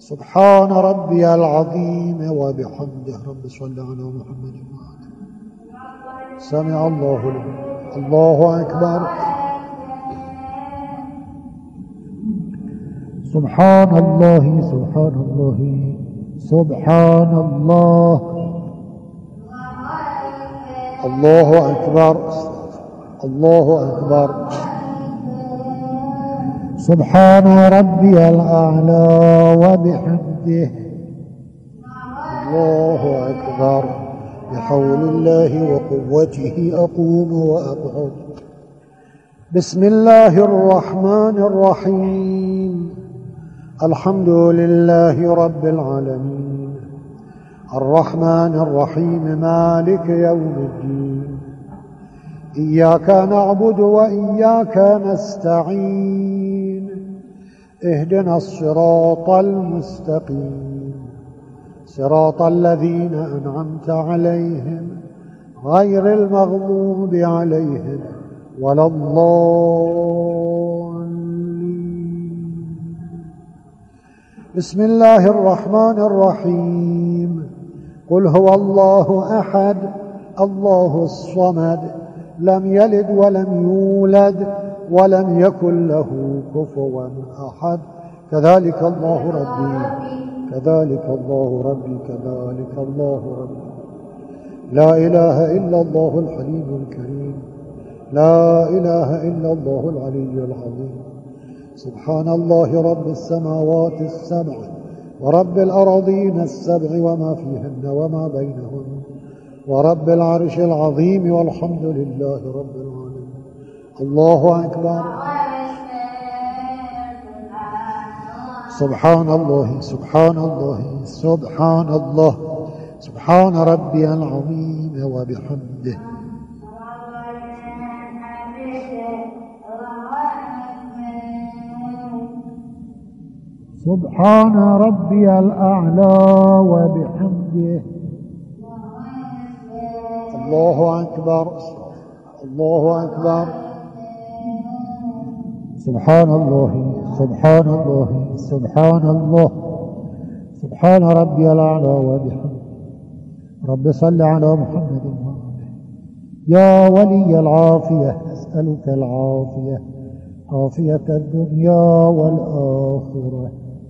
سبحان ربي العظيم وبحمده. رب صل على محمد وآله. سمع الله لمن. الله أكبر. سبحان الله سبحان الله سبحان الله. الله أكبر. الله أكبر. سبحان ربي الأعلى وبحمده. الله أكبر. بحول الله وقوته أقوم وأقعد. بسم الله الرحمن الرحيم. الحمد لله رب العالمين الرحمن الرحيم مالك يوم الدين. إياك نعبد وإياك نستعين. اهدنا الصراط المستقيم صراط الذين أنعمت عليهم غير المغضوب عليهم ولا الضالين. بسم الله الرحمن الرحيم. قل هو الله أحد الله الصمد لم يلد ولم يولد ولم يكن له كفوا أحد. كذلك الله ربي كذلك الله ربي كذلك الله ربي. لا إله إلا الله الحليم الكريم. لا إله إلا الله العلي العظيم. سبحان الله رب السماوات السبع ورب الأراضين السبع وما فيهن وما بينهن ورب العرش العظيم والحمد لله رب العالمين. الله أكبر. سبحان الله سبحان الله سبحان الله. سبحان ربي العظيم وبحمده. سبحان ربي الأعلى وبحمده. الله أكبر. الله أكبر. سبحان الله سبحان الله سبحان الله. سبحان ربي الأعلى وبحمده. رب صل على محمد وآله. يا ولي العافية أسألك العافية عافية الدنيا والآخرة.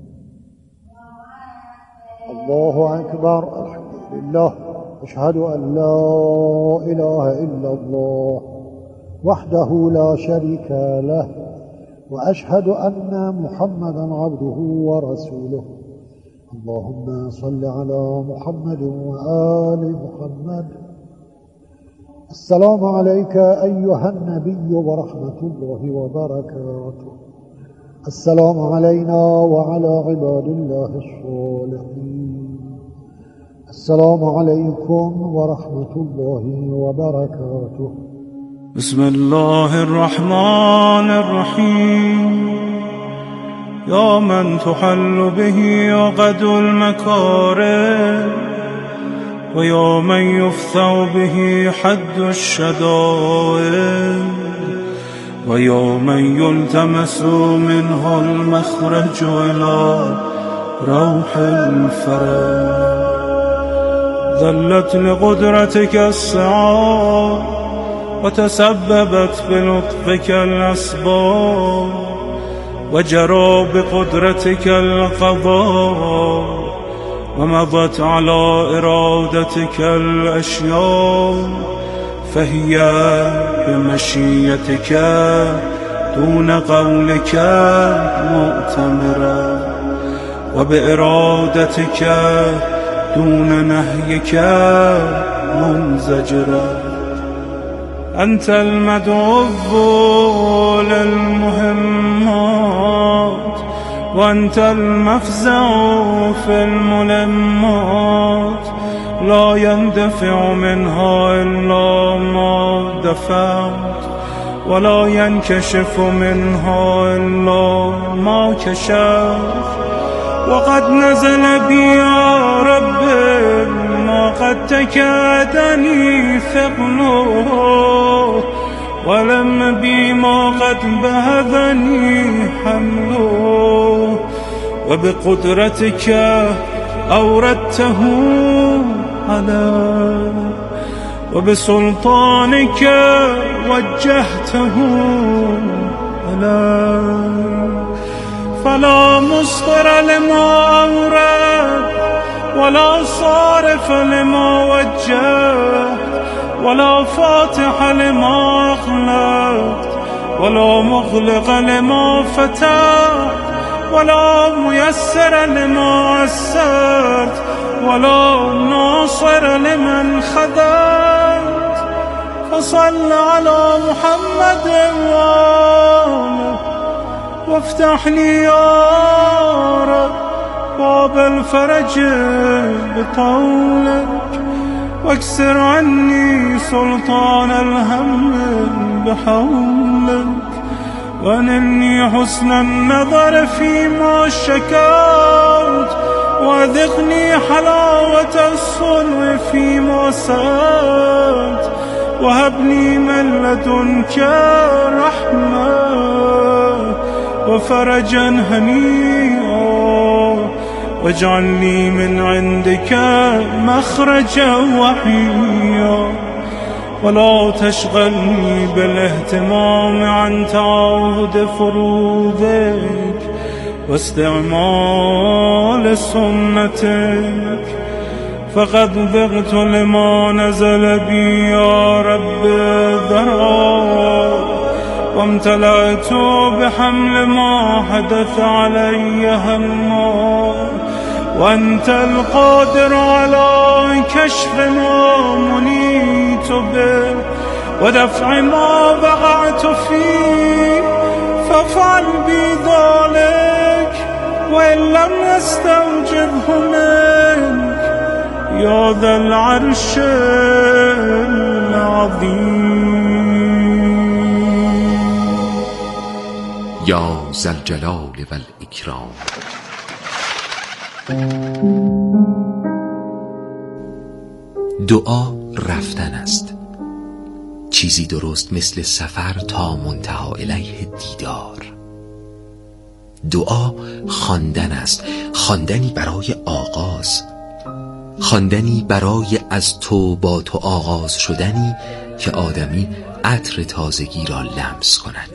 الله أكبر. الحمد لله. أشهد أن لا إله إلا الله وحده لا شريك له وأشهد أن محمدا عبده ورسوله. اللهم صل على محمد وآل محمد. السلام عليك أيها النبي ورحمة الله وبركاته. السلام علينا وعلى عباد الله الصالحين. السلام عليكم ورحمة الله وبركاته. بسم الله الرحمن الرحيم. يا من تحل به عقد المكارم ويا من يفتح به حد الشدائد ويا من يلتمس منه المخرج إلى روح الفرج. ذلت لقدرتك السعاد وتسببت بلطفك الأسباب وجرى بقدرتك القضاء ومضت على إرادتك الأشياء فهي بمشيتك دون قولك مؤتمرة وبإرادتك دون نهيك منزجرة. أنت المدعو للمهمات وأنت المفزع في الملمات. لا يندفع منها إلا ما دفعت ولا ينكشف منها إلا ما كشفت. وقد نزل بي يا رب ما قد تكادني ثقله ولم بي ما قد بهذني حمله وبقدرتك أوردته علي وبسلطانك وجهته علي فلا مصدر لما أورد ولا صارف لما وجهت ولا فاتح لما أغلقت ولا مغلق لما فتحت ولا ميسر لما يسرت ولا ناصر لمن خذلت فصل على محمد وآله وافتح لي يا رب باب الفرج بطولك واكسر عني سلطان الهم بحولك وانلني حسن النظر فيما شكوت وأذقني حلاوة الصلح فيما سألت وهب لي من لدنك رحمة وفرجا هنيئا واجعل لي من عندك مخرجا وحيا ولا تشغلني بالاهتمام عن تعاهد فروضك واستعمال سنتك فقد بغت لما نزل بي يا رب ذرا وامتلأت بحمل ما حدث علي هما وأنت القادر على كشف ما منيت به ودفع ما وقعت فيه فافعل بي ذلك وإن لم يستوجبه منك يا ذا العرش العظيم یا ذا الجلال و الإکرام. دعا رفتن است، چیزی درست مثل سفر تا منتهی الیه دیدار. دعا خواندن است، خواندنی برای آغاز، خواندنی برای از تو با تو آغاز شدنی که آدمی عطر تازگی را لمس کند.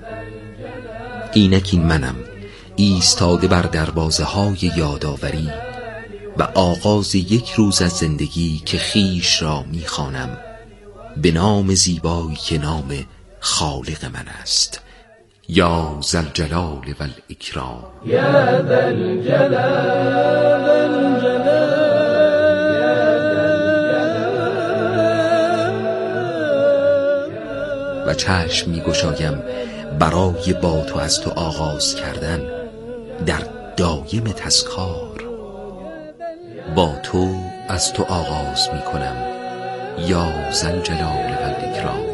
اینک این منم ایستاده بر دروازه های یادآوری و آغاز یک روز از زندگی که خیش را می‌خوانم به نام زیبایی که نام خالق من است. یا ذا الجلال و الإکرام. یا ذا الجلال و چشم می‌گشایم برای با تو از تو آغاز کردن در دایم تذکار. با تو از تو آغاز می‌کنم یا ذا الجلال و الإکرام.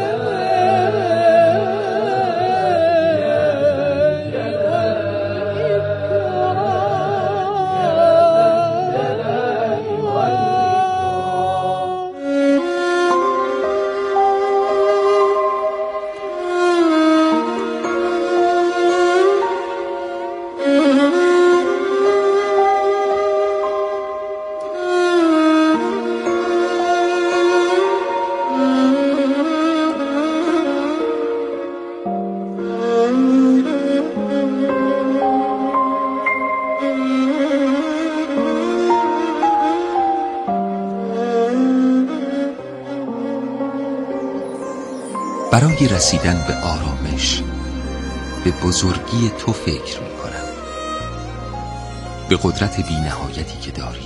برای رسیدن به آرامش به بزرگی تو فکر می کنم، به قدرت بی نهایتی که داری.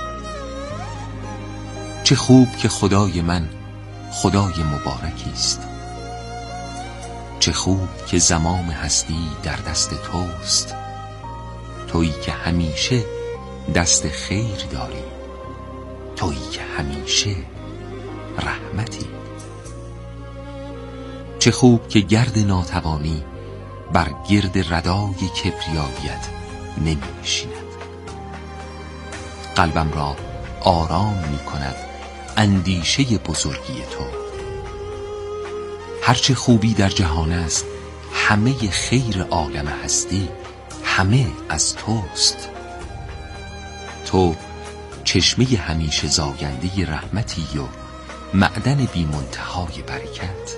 چه خوب که خدای من خدای مبارکی است. چه خوب که زمام هستی در دست توست، تویی که همیشه دست خیر داری، تویی که همیشه رحمتی. چه خوب که گرد ناتوانی بر گرد ردای کبریاییت نمی نشیند. قلبم را آرام می کند اندیشه بزرگی تو. هرچه خوبی در جهان است همه خیر عالم هستی همه از توست. تو چشمه همیشه زاینده رحمتی و معدن بی منتهای برکت.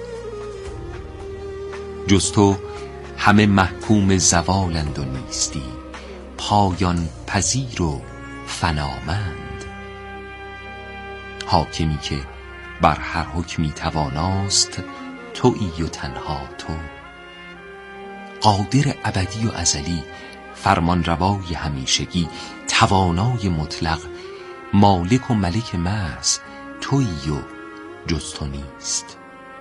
جز تو همه محکوم زوالند و نیستی، پایان پذیر و فنامند. حاکمی که بر هر حکمی تواناست، تویی و تنها تو. قادر ابدی و ازلی، فرمان روای همیشگی، توانای مطلق، مالک و ملک محض، تویی و جز تو نیست.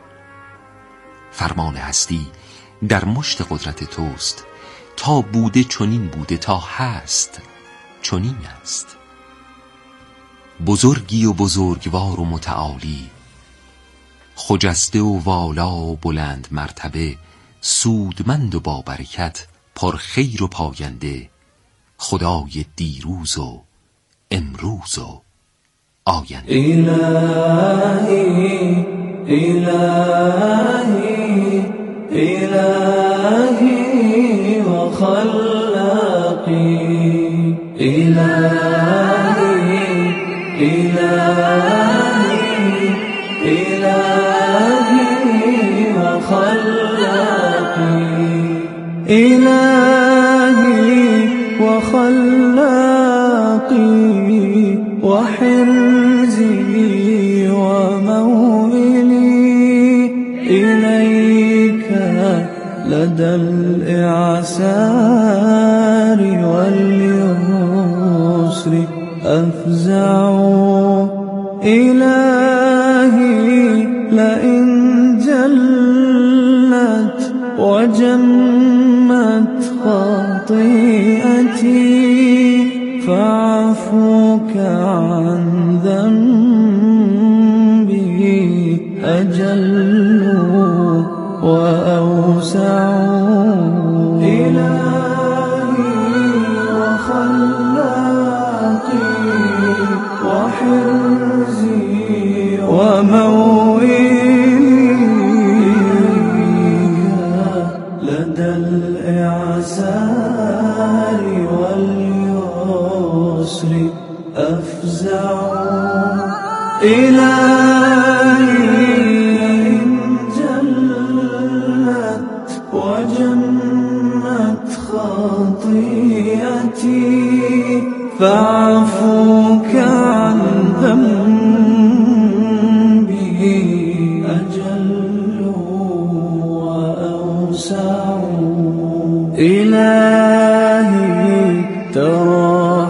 فرمان هستی در مشت قدرت توست، تا بوده چنین بوده، تا هست چنین است. بزرگی و بزرگوار و متعالی، خجسته و والا و بلند مرتبه، سودمند و با برکت، پر خیر و پاینده، خدای دیروز و امروز و آینده. الهی الهی الهی و خلاقی، الهی الهی الهی و خلاقی، الهی و خلاقی و حرزی و موئلی، إليك لدى الإعسار واليسر أفزع. إلهي لئن جلت وجمت خطيئتي، فاعفوك عن ذنبي أجل وأوسع. إلهي وخلاقي وحرزي وموئلي، لدى الإعسار واليسر أفزع. إلهي وجمت خطيئتي، فاعفوك عن ذنبي أجل وأوسع. إلهي ترى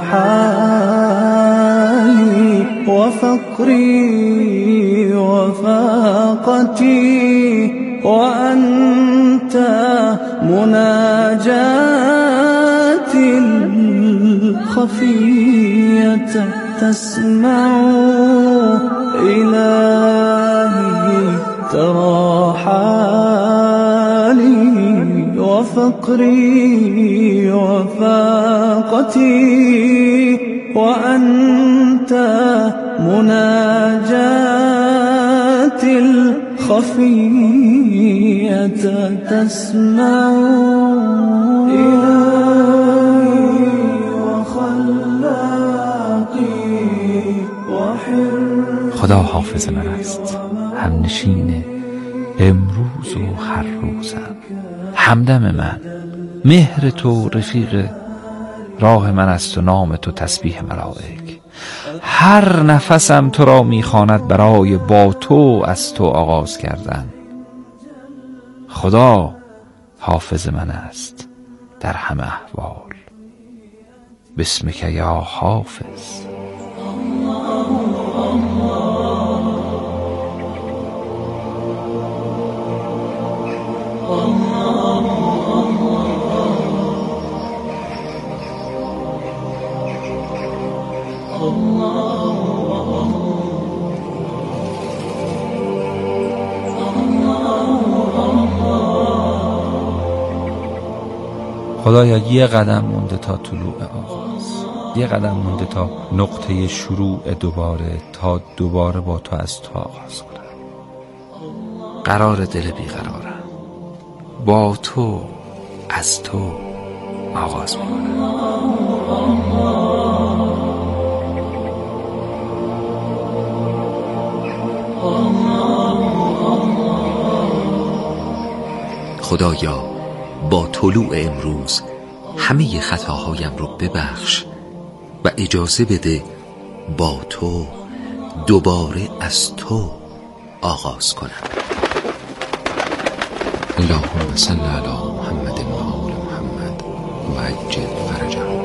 حالي وفقري وفاقتي، وأنت مناجاتي الخفية تسمع. إلهي ترى حالي وفقري وفاقتي، وأنت مناجاتي الخفية تسمع. إلهي وخلاقي وحرزي، خدا حافظ من است، همنشین امروز و هر روزم، همدم من، مهر تو رفیق راه من است و نام تو تسبیح ملائک. هر نفسم تو را میخواند برای با تو از تو آغاز کردن. خدا حافظ من است در همه احوال. بسمک یا حافظ. خدایا یه قدم مونده تا طلوع آغاز، یه قدم مونده تا نقطه شروع دوباره، تا دوباره با تو از تو آغاز کنم. قرار دل بیقرارم با تو، از تو، آغاز میکنم. خدایا با طلوع امروز همه خطاهایم رو ببخش و اجازه بده با تو دوباره از تو آغاز کنم. اللهم صل علی محمد و آل محمد و عجل فرجهم.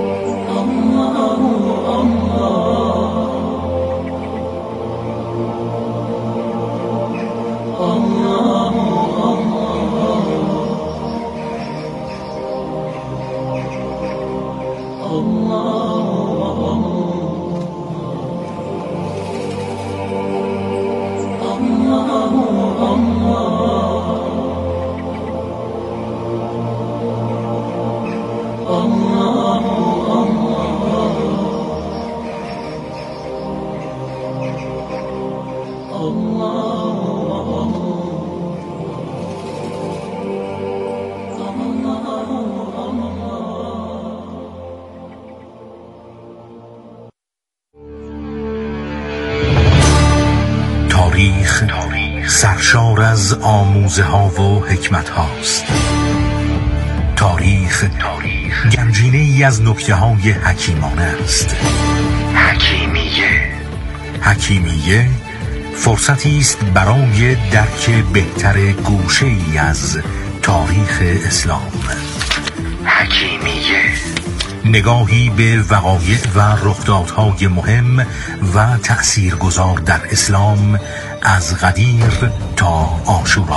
تاریخ سرشار از آموزه ها و حکمت هاست. تاریخ گنجینه ای از نکته های حکیمانه است. حکیمیه فرصتی است برای درک بهتر گوشه ای از تاریخ اسلام. نگاهی به وقایع و رخدادهای مهم و تأثیرگذار در اسلام از غدیر تا عاشورا.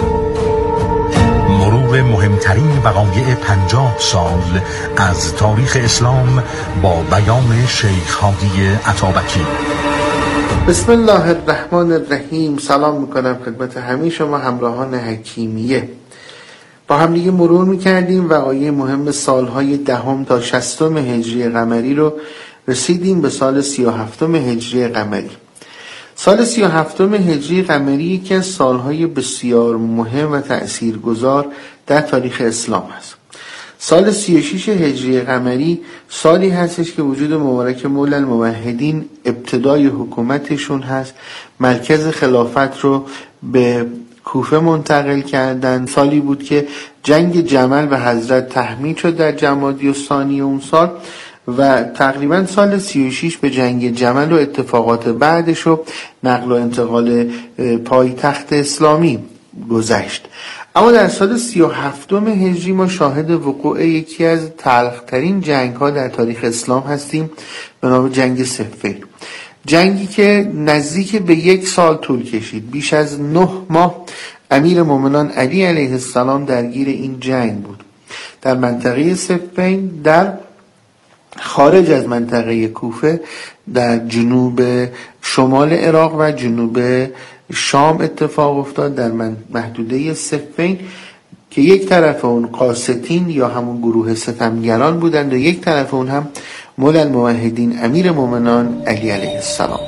مرور مهمترین وقایع 50 سال از تاریخ اسلام با بیان شیخ هادی عطابکی. بسم الله الرحمن الرحیم. سلام میکنم خدمت همه شما همراهان حکیمیه. با هم دیگه مرور میکردیم وقایع مهم سالهای 10 تا 60 هجری قمری رو رسیدیم به سال 37 هجری قمری. سال 37 هجری قمری یکی از سالهای بسیار مهم و تأثیرگذار در تاریخ اسلام است. سال 36 هجری قمری سالی هستش که وجود مبارک مولی الموحدین ابتدای حکومتشون هست. مرکز خلافت رو به کوفه منتقل کردن. سالی بود که جنگ جمل و حضرت تحمیل شد در جمادی الثانی اون سال و تقریبا سال 36 به جنگ جمل و اتفاقات بعدش و نقل و انتقال پایتخت اسلامی گذشت. اما در سال 37 هجری ما شاهد وقوع یکی از تلخترین جنگ ها در تاریخ اسلام هستیم به نام جنگ صفین. جنگی که نزدیک به 1 سال طول کشید. بیش از 9 ماه امیر مومنان علی علیه السلام درگیر این جنگ بود. در منطقه صفین در خارج از منطقه کوفه در جنوب شمال عراق و جنوب شام اتفاق افتاد. در محدوده صفین که یک طرف اون قاسطین یا همون گروه ستمگران بودند و یک طرف اون هم مولی الموحدین امیر مومنان علی علیه السلام.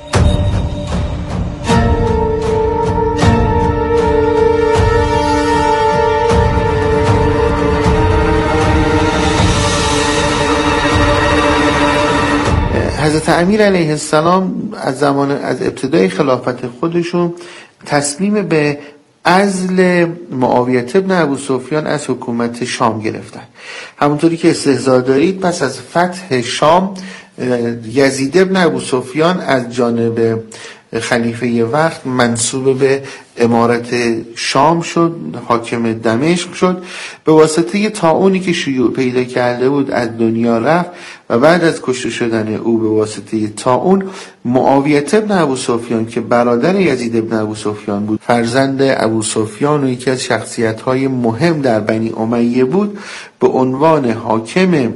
حضرت امیر علیه السلام از ابتدای خلافت خودشون تصمیم به عزل معاویه ابن ابو سفیان از حکومت شام گرفتن. همونطوری که استحضار دارید پس از فتح شام یزید ابن ابو سفیان از جانب خلیفه وقت منصوب به امارت شام شد، حاکم دمشق شد. به واسطه طاعونی که شیوع پیدا کرده بود از دنیا رفت و بعد از کشته شدن او به واسطه طاعون معاویه ابن ابو سفیان که برادر یزید ابن ابو سفیان بود، فرزند ابو سفیان و یکی از شخصیت‌های مهم در بنی امیه بود، به عنوان حاکم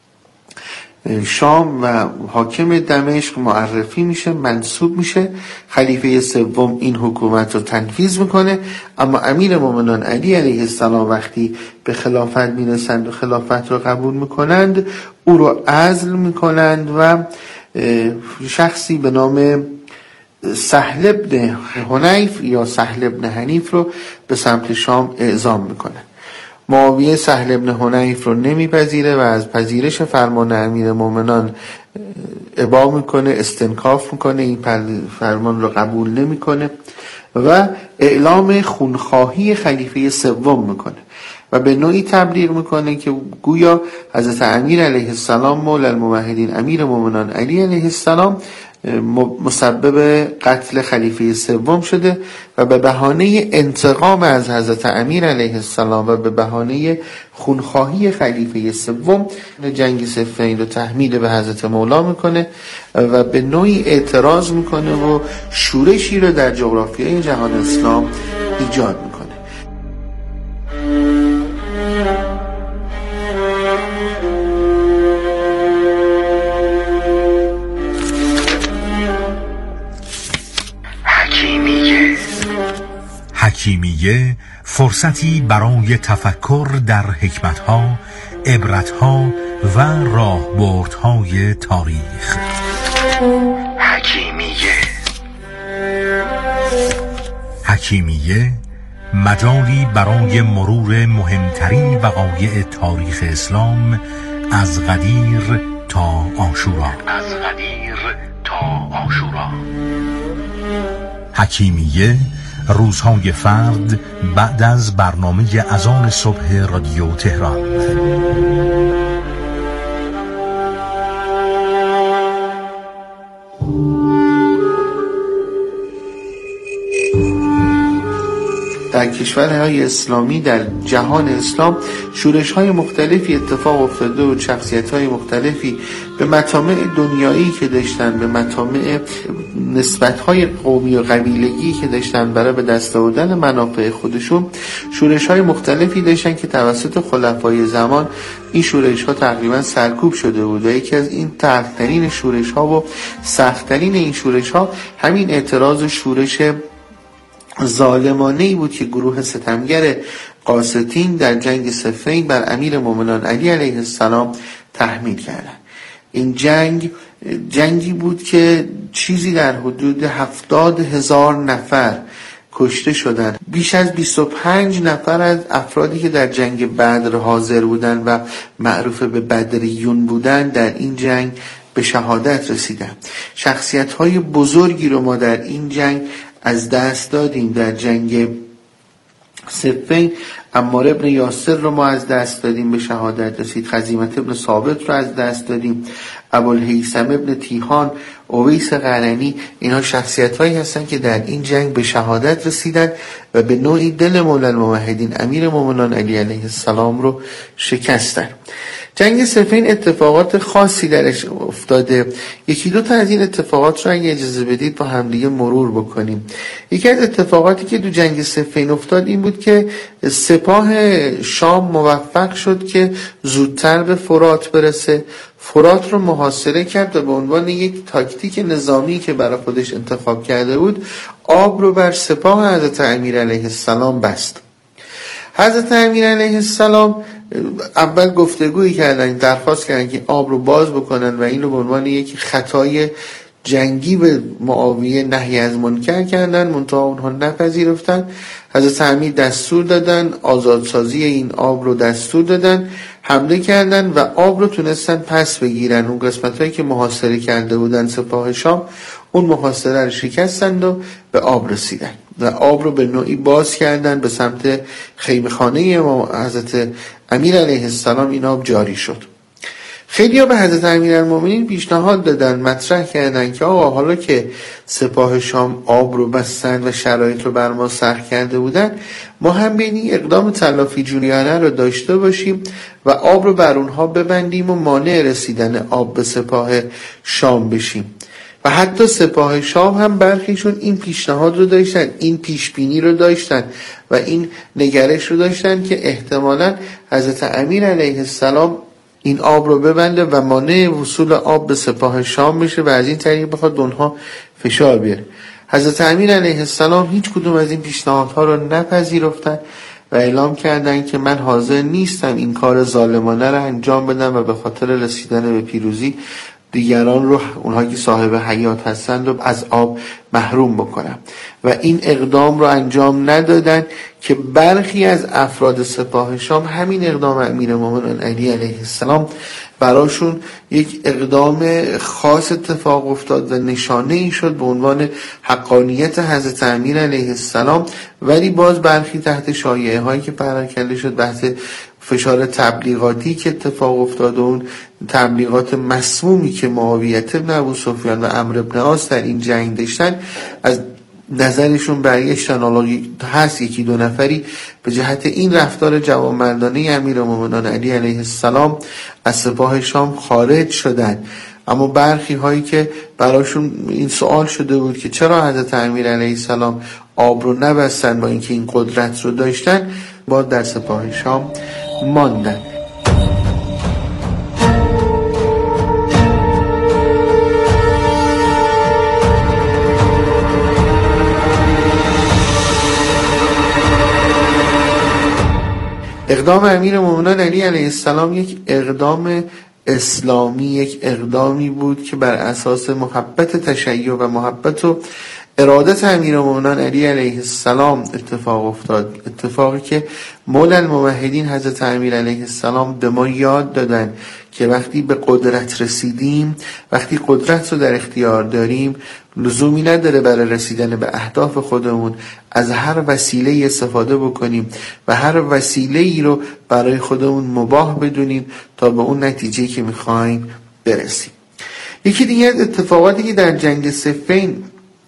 شام و حاکم دمشق معرفی میشه، منصوب میشه. خلیفه سوم این حکومت رو تنفیذ میکنه. اما امیر مومنان علی علیه السلام وقتی به خلافت میرسند و خلافت رو قبول میکنند او رو عزل میکنند و شخصی به نام سهل ابن حنیف یا سهل ابن حنیف رو به سمت شام اعزام میکنند. معاویه سهل ابن حنیف رو نمیپذیره و از پذیرش فرمان امیر مومنان ابا میکنه، استنکاف میکنه، این فرمان رو قبول نمیکنه و اعلام خونخواهی خلیفه سوم میکنه و به نوعی تبلیغ میکنه که گویا حضرت امیر علیه السلام مولا الموحدین امیر مومنان علی علیه السلام مسبب قتل خلیفه سوم شده و به بهانه انتقام از حضرت امیر علیه السلام و به بهانه خونخواهی خلیفه سوم جنگ صفین رو تحمیل به حضرت مولا میکنه و به نوعی اعتراض میکنه و شورشی رو در جغرافیای جهان اسلام ایجاد میکنه. حکیمیه فرصتی برای تفکر در حکمتها، عبرتها و راهبردهای تاریخ. حکیمیه مجالی برای مرور مهمترین وقایع تاریخ اسلام از قدیر تا عاشورا. حکیمیه روزهای فرد بعد از برنامه اذان صبح رادیو تهران. در کشورهای اسلامی در جهان اسلام شورش‌های مختلفی اتفاق افتاده و شخصیت‌های مختلفی به مطامع دنیایی که داشتن، به مطامع نسبت‌های قومی و قبیلگی که داشتن برای به دست آوردن منافع خودشون شورش‌های مختلفی داشتن که توسط خلفای زمان این شورش‌ها تقریبا سرکوب شده بود و یکی از این تلخترین شورش‌ها و سخت‌ترین این شورش‌ها همین اعتراض شورش ظالمانه‌ای بود که گروه ستمگر قاسطین در جنگ صفین بر امیر مومنان علی علیه السلام تحمیل کردند. این جنگی بود که چیزی در حدود 70,000 نفر کشته شدند. بیش از 25 نفر از افرادی که در جنگ بدر حاضر بودند و معروف به بدریون بودند در این جنگ به شهادت رسیدند. شخصیت‌های بزرگی رو ما در این جنگ از دست دادیم. در جنگ صفین عمار ابن یاسر رو ما از دست دادیم، به شهادت رسید. خزیمت ابن ثابت رو از دست دادیم. ابوالهیثم ابن تیهان، اویس قرنی، اینها شخصیت‌هایی هستن که در این جنگ به شهادت رسیدن و به نوعی دل مولا الموحدین امیر مومنان علی علیه السلام رو شکستن. جنگ صفین اتفاقات خاصی درش افتاده. یکی دو تا از این اتفاقات رو اگه اجازه بدید با همدیگه مرور بکنیم. یکی از اتفاقاتی که تو جنگ صفین افتاد این بود که سپاه شام موفق شد که زودتر به فرات برسه. فرات رو محاصره کرد و به عنوان یک تاکتیک نظامی که برای خودش انتخاب کرده بود آب رو بر سپاه حضرت امیر علیه السلام بست. حضرت امیر علیه السلام اول گفتگویی کردن، درخواست کردن که آب رو باز بکنن و این رو به عنوان یک خطای جنگی به معاویه نهی از منکر کردن، منتها اونها نپذیرفتن. حضرت امیر دستور دادن، آزادسازی این آب رو دستور دادن، حمله کردن و آب رو تونستن پس بگیرن. اون قسمتایی که محاصره کرده بودن سپاه شام اون محاصره رو شکستند و به آب رسیدن و آب رو به نوعی باز کردن به سمت خیمه‌خانه حضرت امیر علیه السلام. این آب جاری شد. خیلی ها به حضرت امیرالمومنین پیشنهاد دادن، مطرح کردن که آقا حالا که سپاه شام آب رو بستن و شرایط رو بر ما سخت کرده بودن، ما هم بینی اقدام تلافی جویانه رو داشته باشیم و آب رو بر اونها ببندیم و مانع رسیدن آب به سپاه شام بشیم. و حتی سپاه شام هم برخیشون این پیشنهاد رو داشتن، این پیشبینی رو داشتن و این نگرش رو داشتن که احتمالاً حضرت امیر علیه السلام این آب رو ببنده و مانع وصول آب به سپاه شام بشه و از این طریق بخواد اونها فشار بیاره. حضرت امیر علیه السلام هیچ کدوم از این پیشنهادها رو نپذیرفتن و اعلام کردن که من حاضر نیستم این کار ظالمانه رو انجام بدم و به خاطر رسیدن به پیروزی دیگران رو، اونهایی که صاحب حیات هستند رو از آب محروم بکنم. و این اقدام رو انجام ندادن که برخی از افراد سپاه شام همین اقدام امیرالمومنین علی علیه السلام براشون یک اقدام خاص اتفاق افتاد و نشانه ای شد به عنوان حقانیت حضرت امیر علیه السلام. ولی باز برخی تحت شایعه هایی که پراکنده شد، بحث فشار تبلیغاتی که اتفاق افتاد و اون تبلیغات مسمومی که معاویه بن ابو سفیان و عمرو بن عاص در این جنگ داشتن، از نظرشون برگشتن. حالا هست یکی دو نفری به جهت این رفتار جوانمردانه امیرالمومنین علی علیه السلام از سپاه شام خارج شدن. اما برخی هایی که براشون این سوال شده بود که چرا حضرت امیر علیه السلام آب رو نبستن با اینکه این قدرت رو داشتن، باز در سپاه شام ماندن. اقدام امیرالمومنین علی علیه السلام یک اقدام اسلامی، یک اقدامی بود که بر اساس محبت تشیع و محبت و ارادت امیرالمومنین علی علیه السلام اتفاق افتاد. اتفاقی که مولا الموحدین حضرت امیر علیه السلام به ما یاد دادن که وقتی به قدرت رسیدیم، وقتی قدرت رو در اختیار داریم، لزومی نداره برای رسیدن به اهداف خودمون از هر وسیله استفاده بکنیم و هر وسیله ای رو برای خودمون مباح بدونیم تا به اون نتیجه که میخوایم برسیم. یکی دیگه اتفاقاتی که در جنگ صفین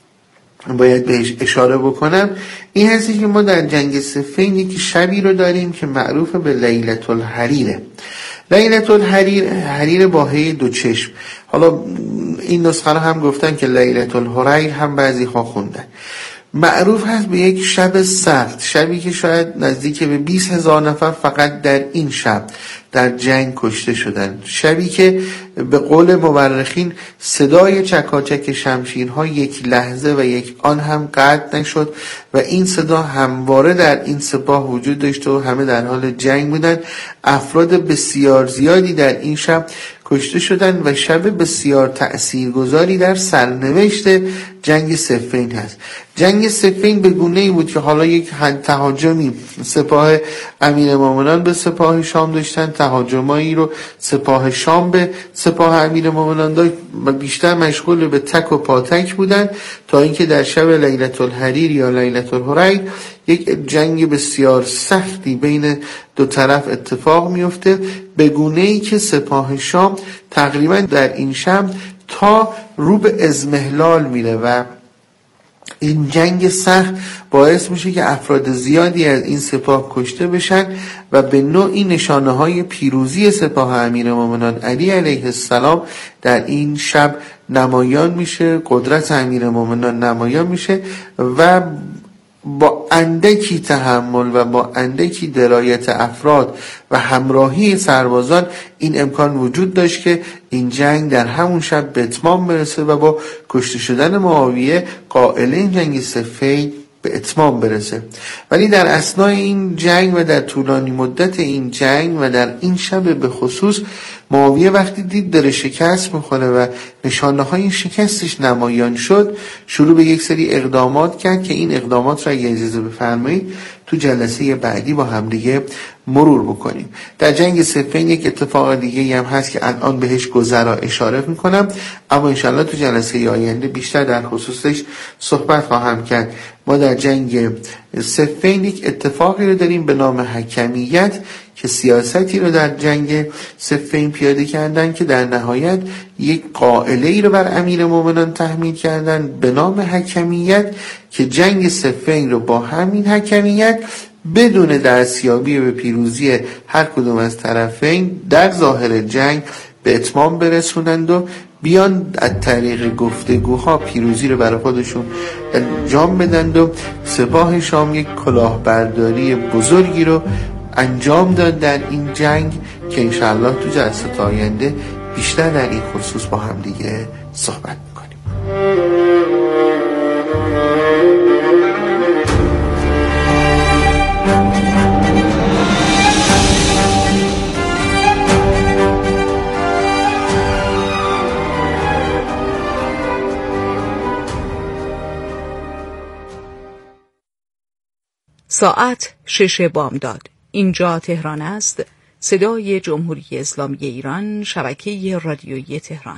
باید بهش اشاره بکنم این هستی که ما در جنگ صفین یک شبی رو داریم که معروف به لیلة الحریره. لیلة الحریر، حریر با هی دو چشم. حالا این نسخه رو هم گفتن که لیلة الحریر هم بعضی ها خوندن. معروف هست به یک شب سخت، شبی که شاید نزدیک به 20,000 نفر فقط در این شب در جنگ کشته شدن. شبی که به قول مورخین صدای چکاچک شمشیرها یک لحظه و یک آن هم قطع نشد و این صدا همواره در این سپاه وجود داشته و همه در حال جنگ بودن. افراد بسیار زیادی در این شب کشته شدن و شب بسیار تأثیرگذاری در سرنوشت جنگ صفین هست. جنگ صفین به گونه‌ای بود که حالا یک تهاجمی سپاه امیرالمومنین به سپاه شام داشتن، تهاجمایی رو سپاه شام به سپاه امیرالمومنین داشت و بیشتر مشغول به تک و پاتک بودن تا اینکه در شب لیلة الحریر یا لیلة الحریر یک جنگ بسیار سختی بین دو طرف اتفاق میفته به گونه‌ای که سپاه شام تقریبا در این شب تا رو به اضمحلال میره و این جنگ سخت باعث میشه که افراد زیادی از این سپاه کشته بشن و به نوعی نشانه های پیروزی سپاه امیرالمومنین علی علیه السلام در این شب نمایان میشه، قدرت امیرالمومنین نمایان میشه و با اندکی تحمل و با اندکی درایت افراد و همراهی سربازان این امکان وجود داشت که این جنگ در همون شب به اتمام برسه و با کشته شدن معاویه قائله این جنگ صفین به اتمام برسه. ولی در اثنای این جنگ و در طولانی مدت این جنگ و در این شب به خصوص معاویه وقتی دید داره شکست میخوره و نشانه های شکستش نمایان شد، شروع به یک سری اقدامات کرد که این اقدامات را اگه اجازه بفرمایید تو جلسه بعدی با هم دیگه مرور بکنیم. در جنگ صفین یک اتفاق دیگه هم هست که الان بهش گذرا اشاره میکنم، اما انشالله تو جلسه آینده بیشتر در خصوصش صحبت خواهم کرد. ما در جنگ صفین یک اتفاقی رو داریم به نام حکمیت که سیاستی رو در جنگ صفین پیاده کردن که در نهایت یک قائله ای رو بر امیرالمومنین تحمیل کردن به نام حکمیت که جنگ صفین رو با همین حکمیت بدون دستیابی به پیروزی هر کدوم از طرفین در ظاهر جنگ به اتمام برسونند و بیان از طریق گفتگوها پیروزی رو برای خودشون انجام بدند و سپاه شام یک کلاهبرداری بزرگی رو انجام داد در این جنگ که انشاءالله تو جلسه آینده بیشتر در این خصوص با هم دیگه صحبت میکنیم. ساعت 6 بامداد. اینجا تهران است. صدای جمهوری اسلامی ایران، شبکه رادیویی تهران.